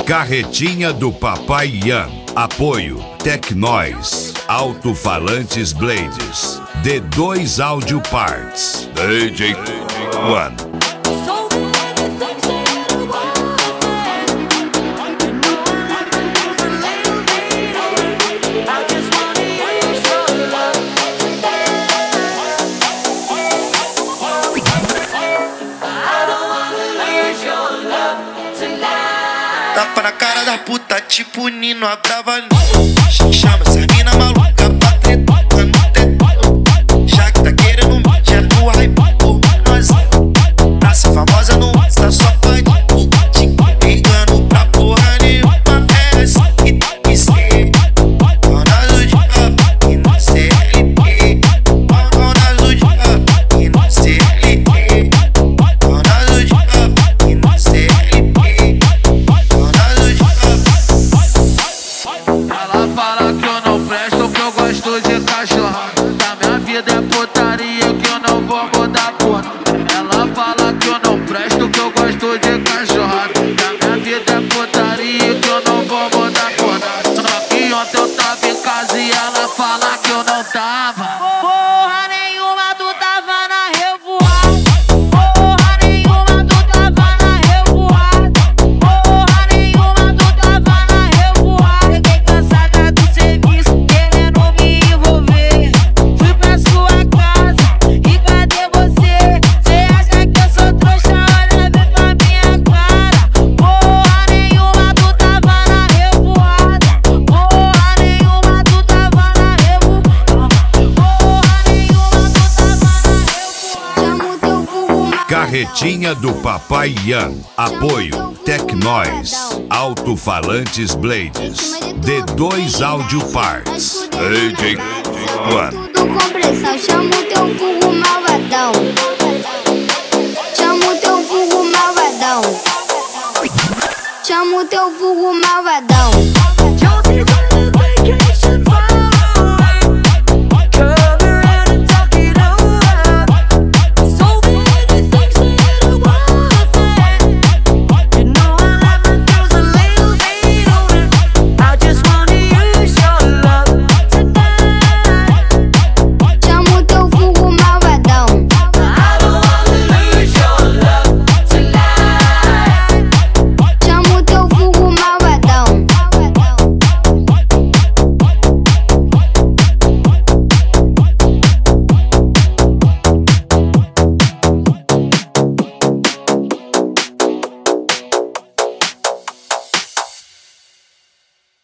Carretinha do Papai Ian. Apoio Tecnois, Alto-Falantes Blades, D2 Audio Parts, DJ One. Tapa na cara da puta, tipo Nino, a brava. Chama essa mina maluca pra treta no teto. Já que tá querendo já no hype por nós. Praça famosa não está só pai. Ligando pra porra nenhuma. É assim que tem que ser. Ronaldo de rap e no CLT. Ronaldo de rap e no CLT. Ronaldo de rap e no CLT. Ela fala que eu não presto, que eu gosto de cachorrada. Da minha vida é putaria, que eu não vou mudar porra. Ela fala que eu não presto, que eu gosto de cachorrada. Da minha vida é putaria, que eu não vou mudar porra. Só que ontem eu tava em casa e ela fala que eu não tava. Porra nenhuma, tu tava na revoada. Porra nenhuma, tu tava na revoada. Porra nenhuma, tu tava na revoada. Fiquei cansada do serviço, querendo me envolver. Fui pra sua casa e cadê você? Cê acha que eu sou trouxa? Olha bem pra minha cara. Porra nenhuma, tu tava na revoada. Porra nenhuma, tu tava na revoada. Porra nenhuma, tu tava na revoada. Chamo teu vulgo mal. Carretinha do Papai Ian. Apoio Tecnois, Alto-Falantes Blades, D2 Audio Parts, DJ One. Tudo com pressão, chamo teu vulgo malvadão. Chamo teu vulgo malvadão. Chamo teu vulgo malvadão.